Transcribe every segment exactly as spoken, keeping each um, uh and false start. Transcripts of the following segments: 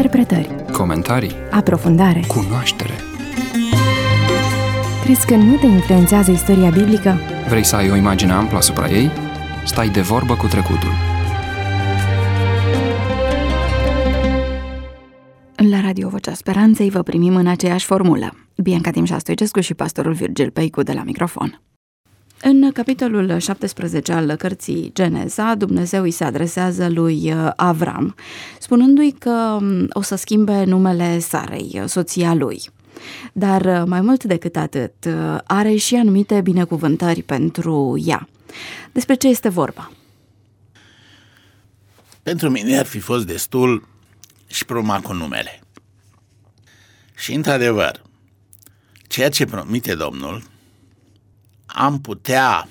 Interpretări, comentarii, aprofundare, cunoaștere. Crezi că nu te influențează istoria biblică? Vrei să ai o imagine amplă asupra ei? Stai de vorbă cu trecutul. La Radio Vocea Speranței vă primim în aceeași formulă. Bianca Timșa Stoicescu și pastorul Virgil Peicu de la microfon. În capitolul șaptesprezece al cărții Geneza, Dumnezeu îi se adresează lui Avram, spunându-i că o să schimbe numele Sarei, soția lui. Dar mai mult decât atât, are și anumite binecuvântări pentru ea. Despre ce este vorba? Pentru mine ar fi fost destul și proma cu numele. Și într-adevăr, ceea ce promite Domnul, am putea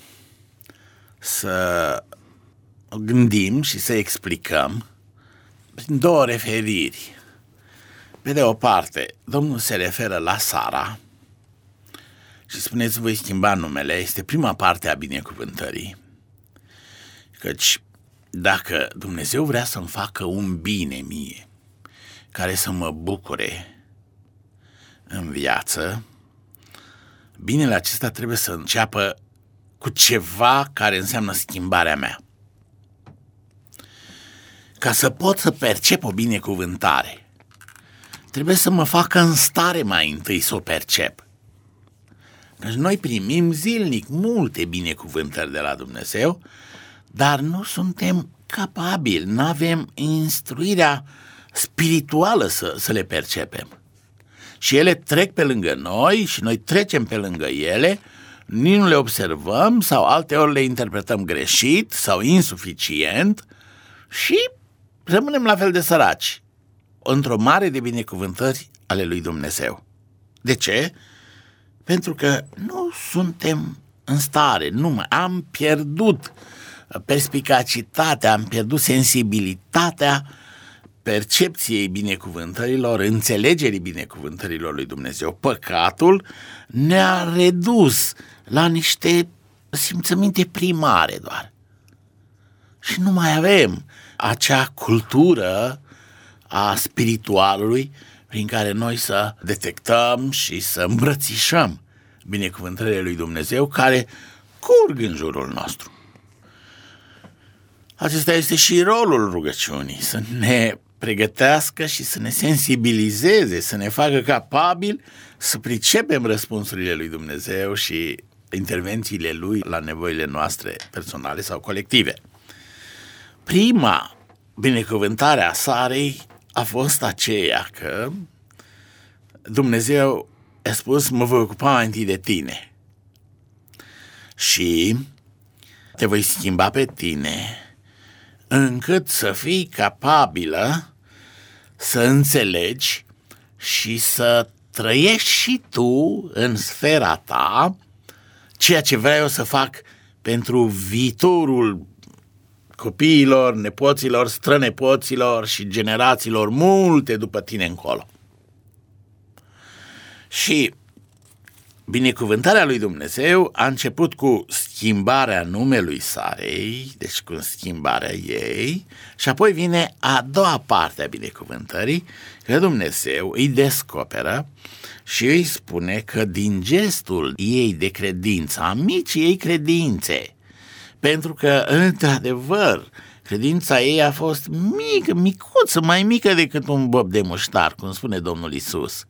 să gândim și să explicăm prin două referiri. Pe de o parte, Domnul se referă la Sara și spuneți, voi schimba numele, este prima parte a binecuvântării. Căci dacă Dumnezeu vrea să-mi facă un bine mie, care să mă bucure în viață, binele acesta trebuie să înceapă cu ceva care înseamnă schimbarea mea. Ca să pot să percep o binecuvântare, trebuie să mă facă în stare mai întâi să o percep. Deci noi primim zilnic multe binecuvântări de la Dumnezeu, dar nu suntem capabili, nu avem instruirea spirituală să, să le percepem. Și ele trec pe lângă noi și noi trecem pe lângă ele, nici nu le observăm sau alteori le interpretăm greșit sau insuficient și rămânem la fel de săraci într-o mare de binecuvântări ale lui Dumnezeu. De ce? Pentru că nu suntem în stare, nu mai am pierdut perspicacitatea, am pierdut sensibilitatea percepției binecuvântărilor, înțelegerii binecuvântărilor lui Dumnezeu. Păcatul ne-a redus la niște simțăminte primare doar. Și nu mai avem acea cultură a spiritualului prin care noi să detectăm și să îmbrățișăm binecuvântările lui Dumnezeu care curg în jurul nostru. Acesta este și rolul rugăciunii, să ne pregătească și să ne sensibilizeze, să ne facă capabili să pricepem răspunsurile lui Dumnezeu și intervențiile lui la nevoile noastre personale sau colective. Prima binecuvântare a Sarei a fost aceea că Dumnezeu a spus, mă voi ocupa mai întâi de tine și te voi schimba pe tine încât să fii capabilă să înțelegi și să trăiești și tu în sfera ta ceea ce vreau să fac pentru viitorul copiilor, nepoților, strănepoților și generațiilor multe după tine încolo. Și binecuvântarea lui Dumnezeu a început cu schimbarea numelui Sarei, deci cu schimbarea ei, și apoi vine a doua parte a binecuvântării, că Dumnezeu îi descoperă și îi spune că din gestul ei de credință, a micii ei credințe, pentru că, într-adevăr, credința ei a fost mică, micuță, mai mică decât un bob de muștar, cum spune Domnul Iisus.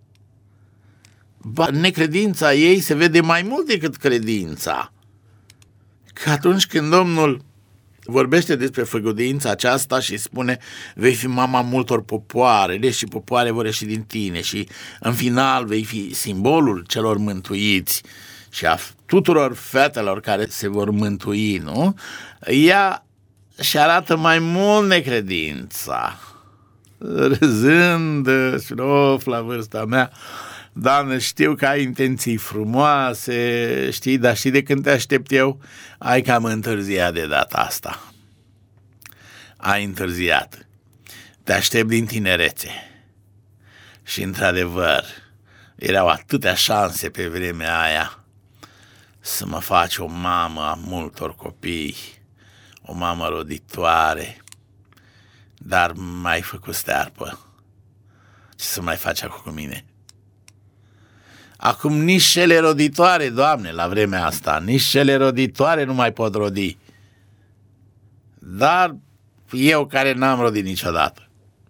Necredința ei se vede mai mult decât credința. Că atunci când Domnul vorbește despre făgăduința aceasta și spune vei fi mama multor popoare, și popoare vor ieși din tine și în final vei fi simbolul celor mântuiți și a tuturor fetelor care se vor mântui, nu? Ea și arată mai mult necredința. Râzând, of, la vârsta mea, Doamne, știu că ai intenții frumoase, știi, dar știi de când te aștept eu? Ai cam întârziat de data asta. Ai întârziat. Te aștept din tinerețe. Și într-adevăr, erau atâtea șanse pe vremea aia să mă faci o mamă a multor copii, o mamă roditoare, dar m-ai făcut stearpă Ce să mai faci acum cu mine? Acum nici cele roditoare, Doamne, la vremea asta, nici cele roditoare nu mai pot rodi. Dar eu care n-am rodit niciodată.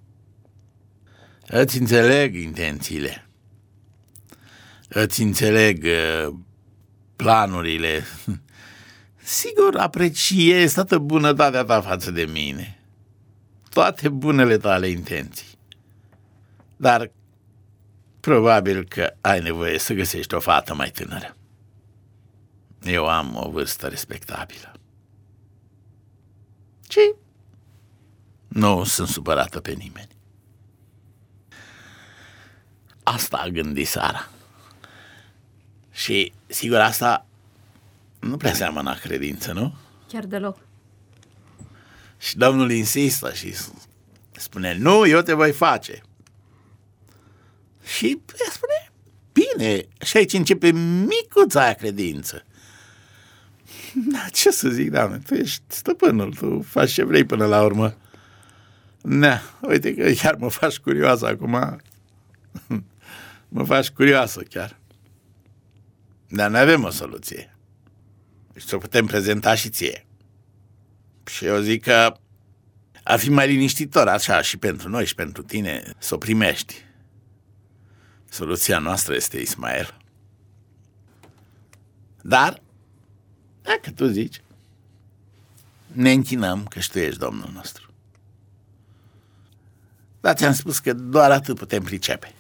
Îți înțeleg intențiile. Îți înțeleg uh, planurile. Sigur, apreciez toată bunătatea ta față de mine. Toate bunele tale intenții. Dar probabil că ai nevoie să găsești o fată mai tânără. Eu am o vârstă respectabilă. Și nu sunt supărată pe nimeni. Asta a gândit Sara. Și sigur asta nu prea seamănă a credință, nu? Chiar deloc. Și Domnul insistă și spune, nu, eu te voi face. Și ea spune, bine, și aici începe micuța aia credință. Ce să zic, Doamne, tu ești stăpânul, tu faci ce vrei până la urmă. Na, uite că chiar mă faci curioasă acum. Mă faci curioasă chiar. Dar noi avem o soluție. Și ți-o putem prezenta și ție. Și eu zic că ar fi mai liniștitor așa și pentru noi și pentru tine să o primești. Soluția noastră este Ismael. Dar, dacă tu zici, ne închinăm că și tu ești Domnul nostru. Dar ți-am spus că doar atât putem pricepe.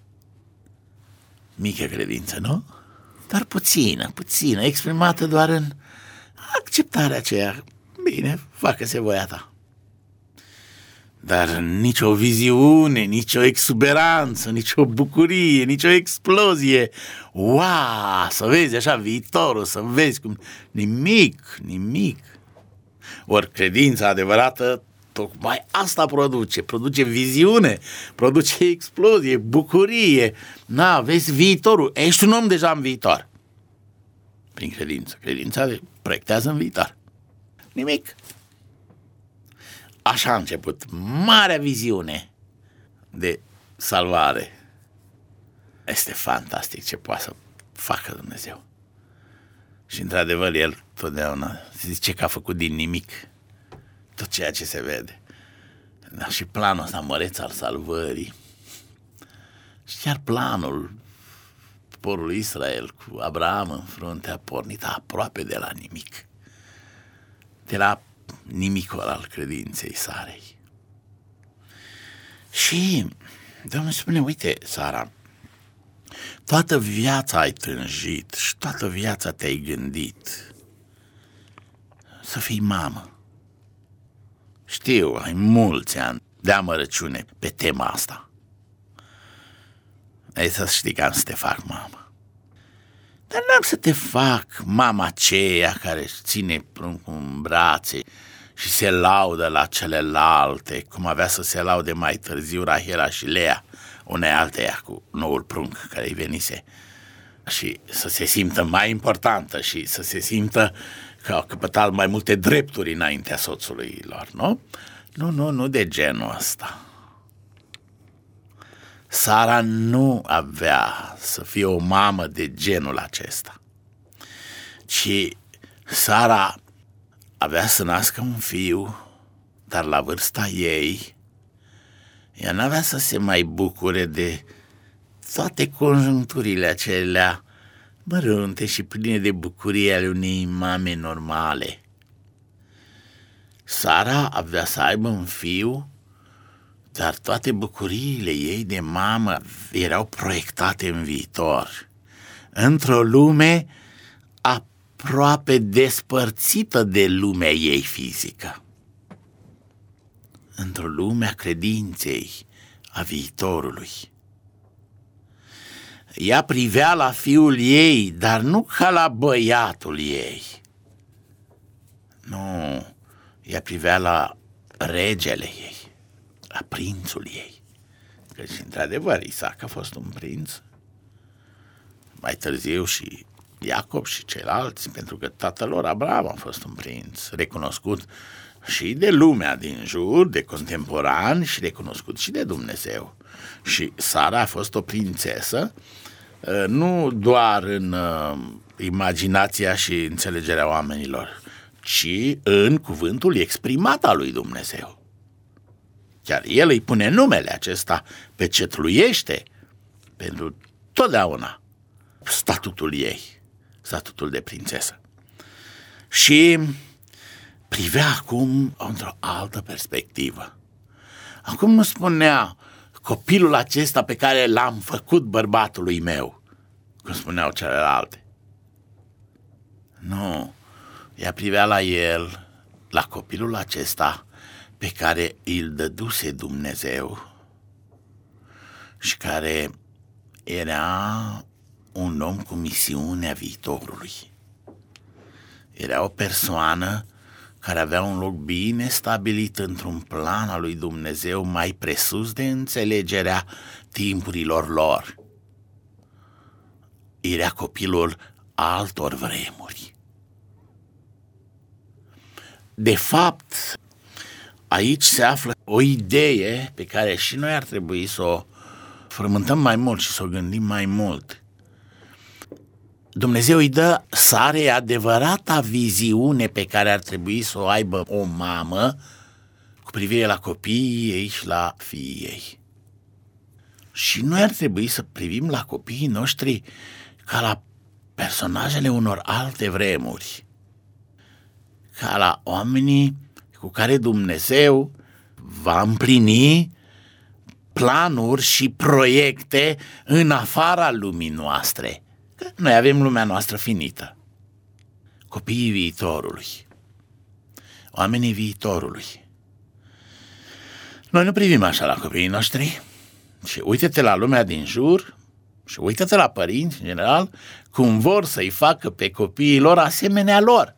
Mică credință, nu? Dar puțină, puțină, exprimată doar în acceptarea aceea. Bine, facă-se voia ta. Dar nicio viziune, nicio exuberanță, nicio bucurie, nicio explozie. Wow, să vezi așa viitorul, să vezi cum... Nimic, nimic. Ori credința adevărată tocmai asta produce, produce viziune, produce explozie, bucurie. Na, vezi viitorul, ești un om deja în viitor. Prin credință, credința proiectează în viitor. Nimic. Așa a început marea viziune de salvare. Este fantastic ce poate să facă Dumnezeu. Și într-adevăr El totdeauna zice că a făcut din nimic tot ceea ce se vede. Dar și planul ăsta măreț al salvării și chiar planul poporului Israel cu Abraham în frunte a pornit aproape de la nimic. De la nimicul al credinței Sarei. Și Domnul spune, uite, Sara, toată viața ai tânjit și toată viața te-ai gândit să fii mamă. Știu, ai mulți ani de amărăciune pe tema asta. Ai să știi că am să te fac mamă. Dar n-am să te fac mama aceea care își ține pruncul în brațe și se laudă la celelalte, cum avea să se laude mai târziu Rahela și Lea, unei alteia cu noul prunc care îi venise, și să se simtă mai importantă și să se simtă că au căpătat mai multe drepturi înaintea soțului lor, nu? Nu, nu, nu de genul ăsta. Sara nu avea să fie o mamă de genul acesta, ci Sara avea să nască un fiu, dar la vârsta ei, ea n-avea să se mai bucure de toate conjuncturile acelea mărunte și pline de bucurie ale unei mame normale. Sara avea să aibă un fiu, dar toate bucuriile ei de mamă erau proiectate în viitor, într-o lume aproape despărțită de lumea ei fizică, într-o lume a credinței, a viitorului. Ea privea la fiul ei, dar nu ca la băiatul ei. Nu, ea privea la regele ei, la prințul ei. Că și într-adevăr Isaac a fost un prinț. Mai târziu și Iacob și ceilalți, pentru că tatăl lor Abraham a fost un prinț recunoscut și de lumea din jur, de contemporani, și recunoscut și de Dumnezeu. Și Sara a fost o prințesă, nu doar în imaginația și înțelegerea oamenilor, ci în cuvântul exprimat al lui Dumnezeu. Chiar el îi pune numele acesta, pecetluiește pentru totdeauna statutul ei, statutul de prințesă. Și privea acum într-o altă perspectivă. Acum nu spunea copilul acesta pe care l-am făcut bărbatului meu, cum spuneau celelalte. Nu, ea privea la el, la copilul acesta pe care îl dăduse Dumnezeu și care era un om cu misiunea viitorului. Era o persoană care avea un loc bine stabilit într-un plan al lui Dumnezeu mai presus de înțelegerea timpurilor lor. Era copilul altor vremuri. De fapt, aici se află o idee pe care și noi ar trebui să o frământăm mai mult și să o gândim mai mult. Dumnezeu îi dă Sarei adevărata viziune pe care ar trebui să o aibă o mamă cu privire la copiii ei și la fiii ei. Și noi ar trebui să privim la copiii noștri ca la personajele unor alte vremuri, ca la oamenii cu care Dumnezeu va împlini planuri și proiecte în afara lumii noastre. Noi avem lumea noastră finită. Copiii viitorului, oamenii viitorului. Noi nu privim așa la copiii noștri și uite-te la lumea din jur și uite-te la părinți în general cum vor să-i facă pe copiii lor asemenea lor.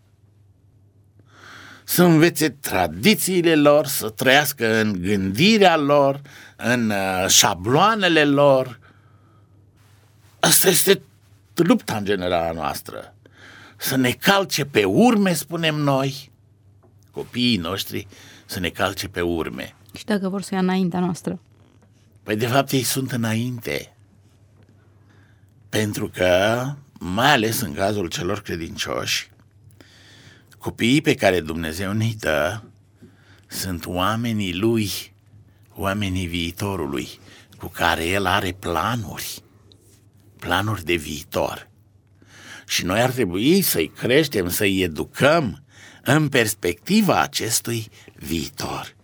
Să învețe tradițiile lor, să trăiască în gândirea lor, în șabloanele lor. Asta este lupta în general noastră. Să ne calce pe urme, spunem noi, copiii noștri să ne calce pe urme. Și dacă vor să ia înaintea noastră? Păi de fapt ei sunt înainte. Pentru că, mai ales în cazul celor credincioși, copiii pe care Dumnezeu ne-i dă sunt oamenii Lui, oamenii viitorului, cu care El are planuri, planuri de viitor. Și noi ar trebui să-i creștem, să-i educăm în perspectiva acestui viitor.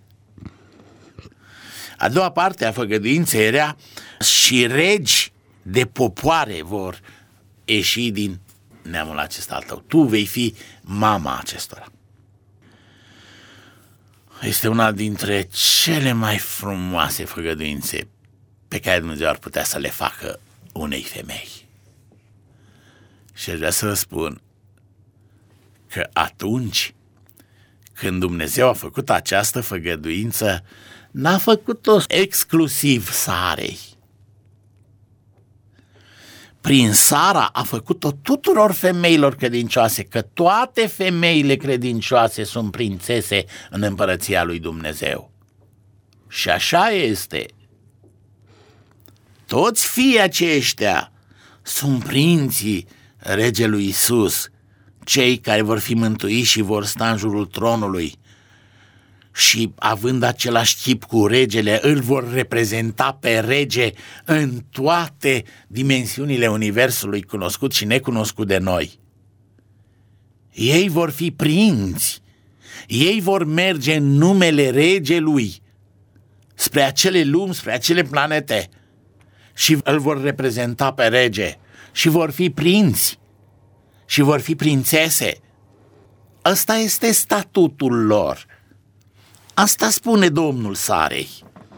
A doua parte a făgăduinței era: și regi de popoare vor ieși din neamul acesta al tău. Tu vei fi mama acestora. Este una dintre cele mai frumoase făgăduințe pe care Dumnezeu ar putea să le facă unei femei. Și aș vrea să vă spun că atunci când Dumnezeu a făcut această făgăduință, n-a făcut-o exclusiv Sarei. Prin Sara a făcut-o tuturor femeilor credincioase, că toate femeile credincioase sunt prințese în împărăția lui Dumnezeu. Și așa este. Toți fiii aceștia sunt prinții regelui Iisus, cei care vor fi mântuiți și vor sta în jurul tronului și, având același chip cu regele, îl vor reprezenta pe rege în toate dimensiunile universului cunoscut și necunoscut de noi. Ei vor fi prinți, ei vor merge în numele regelui spre acele lumi, spre acele planete și îl vor reprezenta pe rege și vor fi prinți și vor fi prințese. Ăsta este statutul lor. Asta spune Domnul Sarei.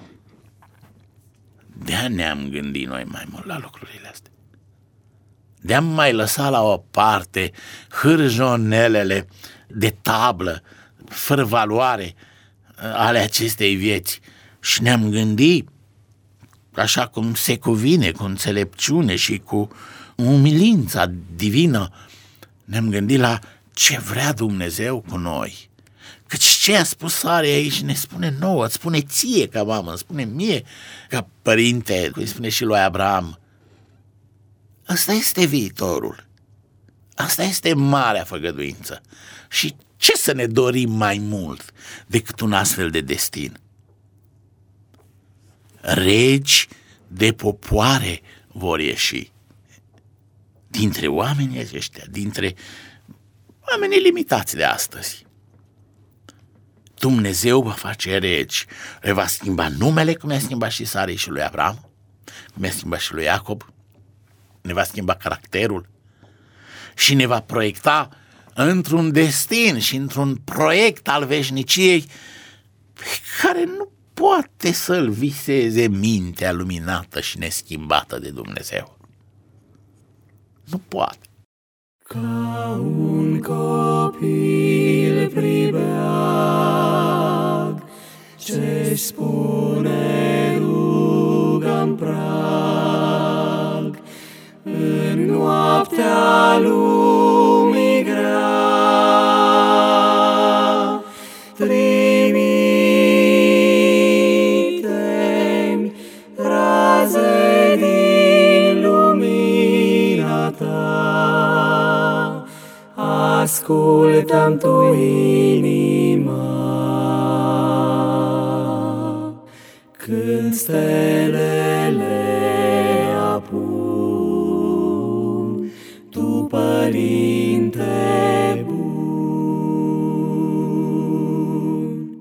De-aia ne-am gândit noi mai mult la lucrurile astea. De-am mai lăsat la o parte hârjonelele de tablă, fără valoare, ale acestei vieți și ne-am gândit, așa cum se cuvine, cu înțelepciune și cu umilința divină, ne-am gândit la ce vrea Dumnezeu cu noi. Căci ce a spus Sare aici ne spune nouă, îți spune ție ca mamă, îmi spune mie ca părinte, îi spune și lui Abraham. Asta este viitorul. Asta este marea făgăduință. Și ce să ne dorim mai mult decât un astfel de destin? Regi de popoare vor ieși dintre oamenii aceștia, dintre oamenii limitați de astăzi. Dumnezeu va face regi, le va schimba numele, cum i-a schimbat și Sarei și lui Abraham, cum i-a schimbat și lui Iacob, ne va schimba caracterul și ne va proiecta într-un destin și într-un proiect al veșniciei pe care nu poate să-l viseze mintea luminată și neschimbată de Dumnezeu. Nu poate. Ca un copil pribeag, ce-și spune rugă-n prag, în noaptea lumii grea, trimite-mi raze din lumina ta, ascultă-mi tu inima, când stelele apun, tu, Părinte bun.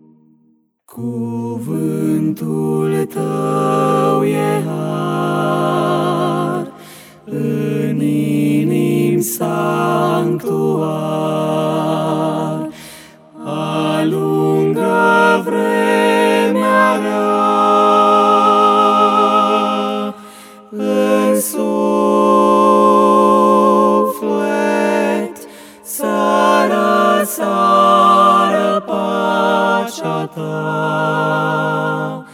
Cuvântul tău e har, în inim sanctuar, alungă vremea rea, în suflet sară, sară pacea ta,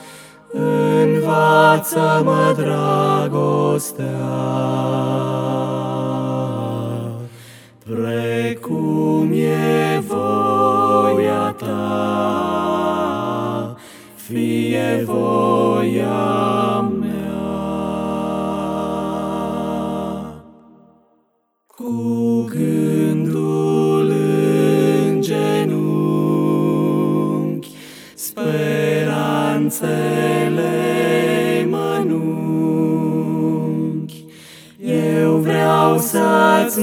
învață-mă dragostea, precum e voia ta, fie voia mea. Cu gândul în genunchi, speranțele mănunchi, eu vreau să-ți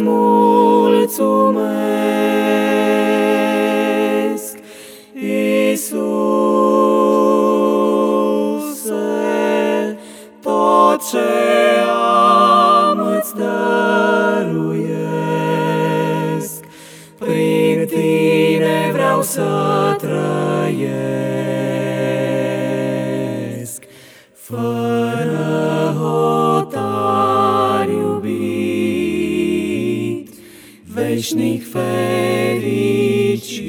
mulțumesc, Iisuse, tot ce am îți dăruiesc, prin tine vreau să trăiesc, fără hotar iubit, veșnic fericit.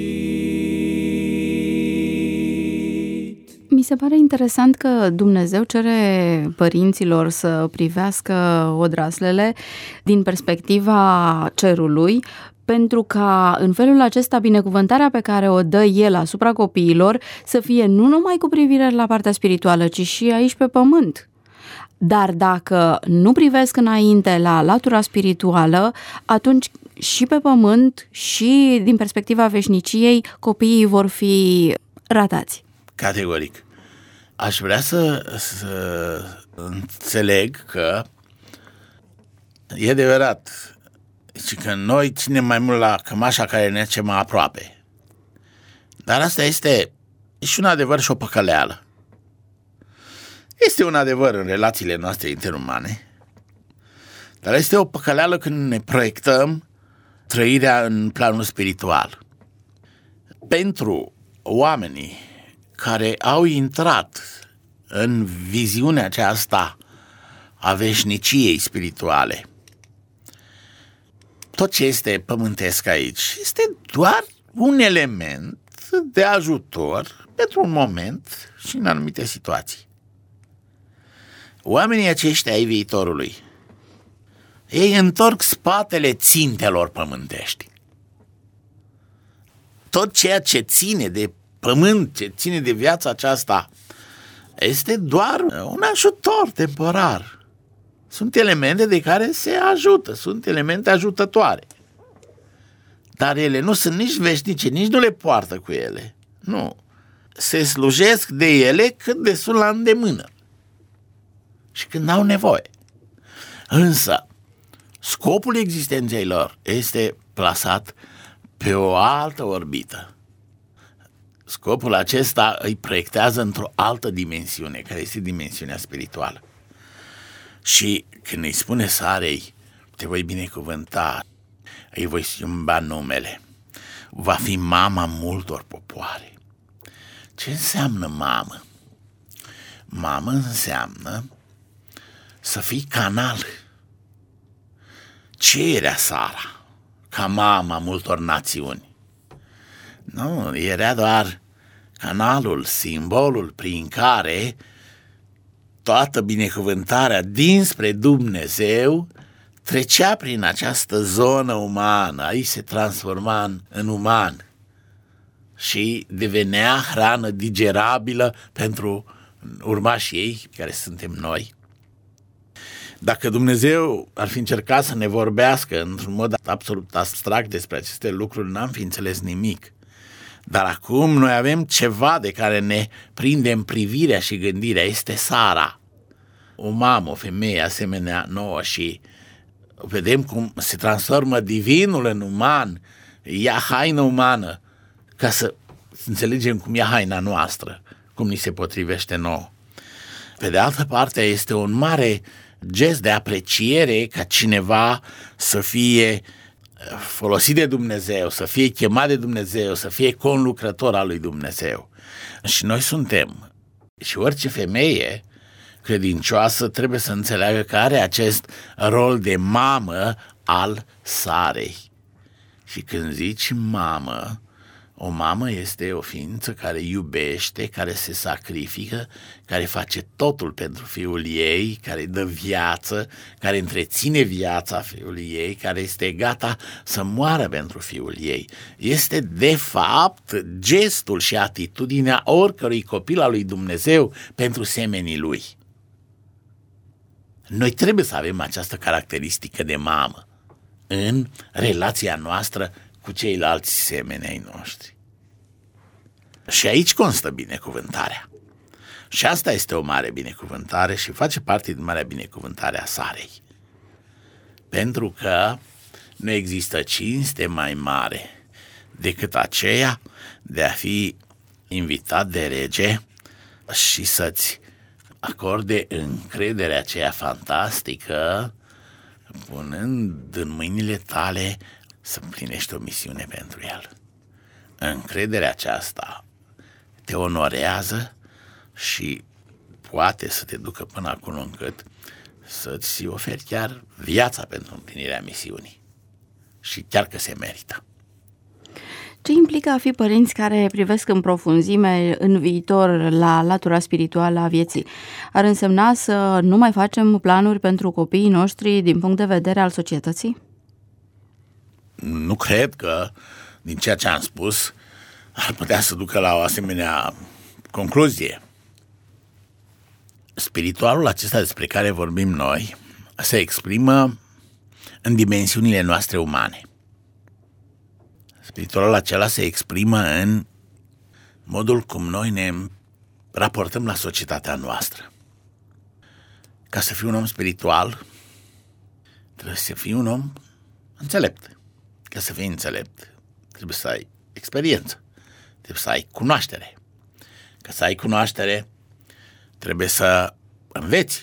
Mi se pare interesant că Dumnezeu cere părinților să privească odraslele din perspectiva cerului, pentru ca în felul acesta binecuvântarea pe care o dă El asupra copiilor să fie nu numai cu privire la partea spirituală, ci și aici pe pământ. Dar dacă nu privesc înainte la latura spirituală, atunci și pe pământ și din perspectiva veșniciei copiii vor fi ratați. Categoric. Aș vrea să, să înțeleg că e adevărat și că noi ținem mai mult la cămașa care ne ce mai aproape. Dar asta este și un adevăr și o păcăleală. Este un adevăr în relațiile noastre interumane, dar este o păcăleală când ne proiectăm trăirea în planul spiritual. Pentru oamenii care au intrat în viziunea aceasta a veșniciei spirituale, tot ce este pământesc aici este doar un element de ajutor pentru un moment și în anumite situații. Oamenii aceștia ai viitorului ei întorc spatele țintelor pământești. Tot ceea ce ține de pământ, ce ține de viața aceasta, este doar un ajutor temporar. Sunt elemente de care se ajută, sunt elemente ajutătoare. Dar ele nu sunt nici veșnice, nici nu le poartă cu ele. Nu. Se slujesc de ele cât de sunt la îndemână și când au nevoie. Însă, scopul existenței lor este plasat pe o altă orbită. Scopul acesta îi proiectează într-o altă dimensiune, care este dimensiunea spirituală. Și când îi spune Sarei, te voi binecuvânta, îi voi schimba numele, va fi mama multor popoare. Ce înseamnă mamă? Mamă înseamnă să fii canal. Ce era Sara ca mama multor națiuni? Nu, era doar canalul, simbolul prin care toată binecuvântarea dinspre Dumnezeu trecea prin această zonă umană, aici se transforma în, în uman și devenea hrană digerabilă pentru urmașii ei, care suntem noi. Dacă Dumnezeu ar fi încercat să ne vorbească într-un mod absolut abstract despre aceste lucruri, n-am fi înțeles nimic. Dar acum noi avem ceva de care ne prindem privirea și gândirea, este Sara, o mamă, o femeie asemenea nouă, și vedem cum se transformă divinul în uman, ia haină umană, ca să înțelegem cum e haina noastră, cum ni se potrivește nouă. Pe de altă parte, este un mare gest de apreciere ca cineva să fie folosit de Dumnezeu, să fie chemat de Dumnezeu, să fie conlucrător al lui Dumnezeu. Și noi suntem. Și orice femeie credincioasă trebuie să înțeleagă că are acest rol de mamă al Sarei. Și când zici mamă, o mamă este o ființă care iubește, care se sacrifică, care face totul pentru fiul ei, care dă viață, care întreține viața fiului ei, care este gata să moară pentru fiul ei. Este de fapt gestul și atitudinea oricărui copil al lui Dumnezeu pentru semenii lui. Noi trebuie să avem această caracteristică de mamă în relația noastră cu ceilalți semeni ai noștri. Și aici constă binecuvântarea. Și asta este o mare binecuvântare și face parte din marea binecuvântare a Sarei. Pentru că nu există cinste mai mare decât aceea de a fi invitat de rege și să-ți acorde încrederea aceea fantastică, punând în mâinile tale să împlinești o misiune pentru el. Încrederea aceasta te onorează și poate să te ducă până acolo încât să-ți oferi chiar viața pentru împlinirea misiunii. Și chiar că se merită. Ce implică a fi părinți care privesc în profunzime în viitor la latura spirituală a vieții? Ar însemna să nu mai facem planuri pentru copiii noștri din punct de vedere al societății? Nu cred că, din ceea ce am spus, ar putea să ducă la o asemenea concluzie. Spiritualul acesta despre care vorbim noi se exprimă în dimensiunile noastre umane. Spiritualul acela se exprimă în modul cum noi ne raportăm la societatea noastră. Ca să fii un om spiritual, trebuie să fii un om înțelept. Ca să fii înțelept, trebuie să ai experiență, trebuie să ai cunoaștere. Ca să ai cunoaștere, trebuie să înveți.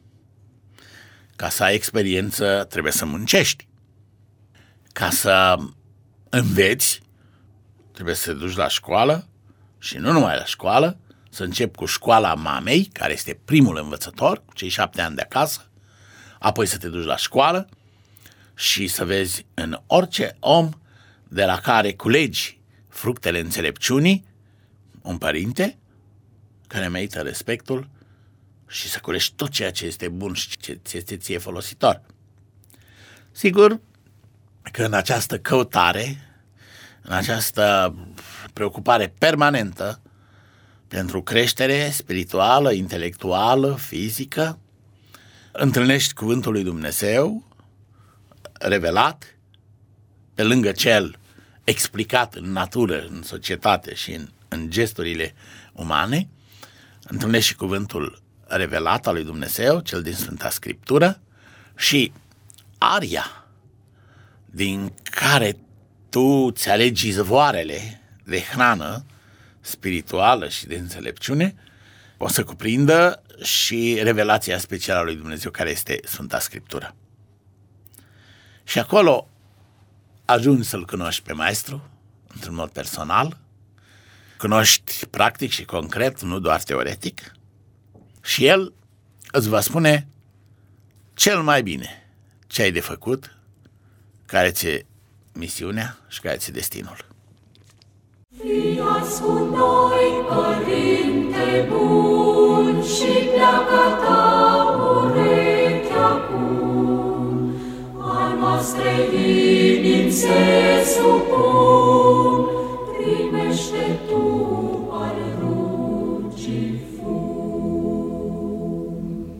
Ca să ai experiență, trebuie să muncești. Ca să înveți, trebuie să te duci la școală și nu numai la școală, să începi cu școala mamei, care este primul învățător, cu cei șapte ani de acasă, apoi să te duci la școală și să vezi în orice om de la care culegi fructele înțelepciunii un părinte care merită respectul și să culegi tot ceea ce este bun și ce ți este ție folositor. Sigur că în această căutare, în această preocupare permanentă pentru creștere spirituală, intelectuală, fizică, întâlnești cuvântul lui Dumnezeu revelat, pe lângă cel explicat în natură, în societate și în, în gesturile umane, întâlnești și cuvântul revelat al lui Dumnezeu, cel din Sfânta Scriptură, și aria din care tu îți alegi izvoarele de hrană spirituală și de înțelepciune, o să cuprindă și revelația specială a lui Dumnezeu, care este Sfânta Scriptură. Și acolo ajungi să-L cunoști pe Maestru, într-un mod personal, cunoști practic și concret, nu doar teoretic, și El îți va spune cel mai bine ce ai de făcut, care ți-e misiunea și care ți-e destinul. Fii-ați cu noi, Părinte bun, și pleacă ta ureche acum, a noastre inimi se supun, primește tu al rugii fum.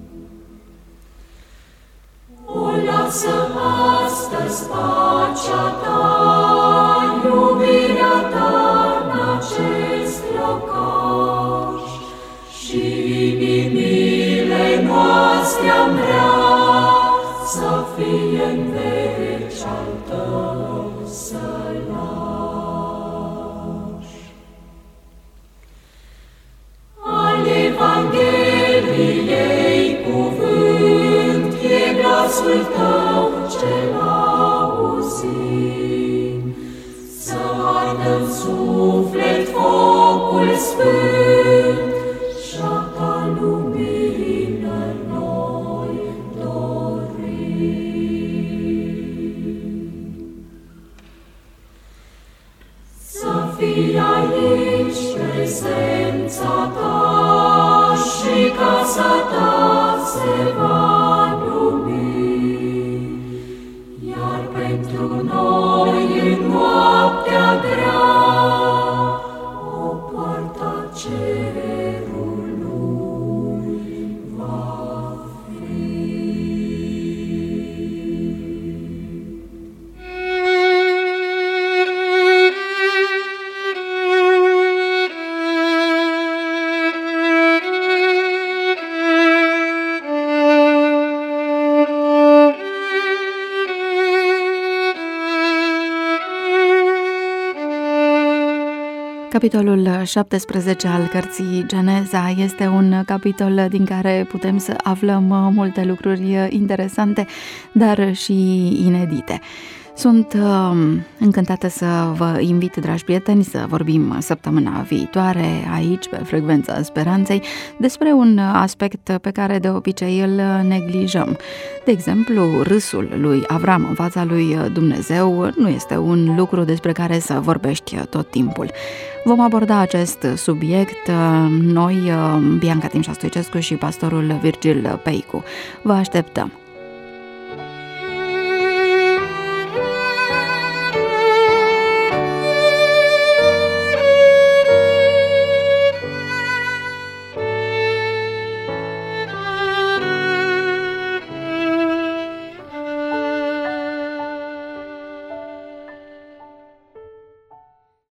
O lasă astăzi pacea ta, iubirea ta în acest locaș, și inimile noastre am vrea să fie în veci al tău sălaș. Al Evangheliei cuvânt e glasul tău cel auzit, să ardă în suflet focul sfânt și-a ta lumină noi dorim. Să fie aici prezența ta și casa ta se va lumi, iar pentru noi în noaptea grea o poartă cerului va fi. Capitolul șaptesprezece al cărții Geneza este un capitol din care putem să aflăm multe lucruri interesante, dar și inedite. Sunt uh, încântată să vă invit, dragi prieteni, să vorbim săptămâna viitoare aici, pe Frecvența Speranței, despre un aspect pe care de obicei îl neglijăm. De exemplu, râsul lui Avram în fața lui Dumnezeu nu este un lucru despre care să vorbești tot timpul. Vom aborda acest subiect noi, Bianca Timșa Stoicescu și pastorul Virgil Peicu. Vă așteptăm!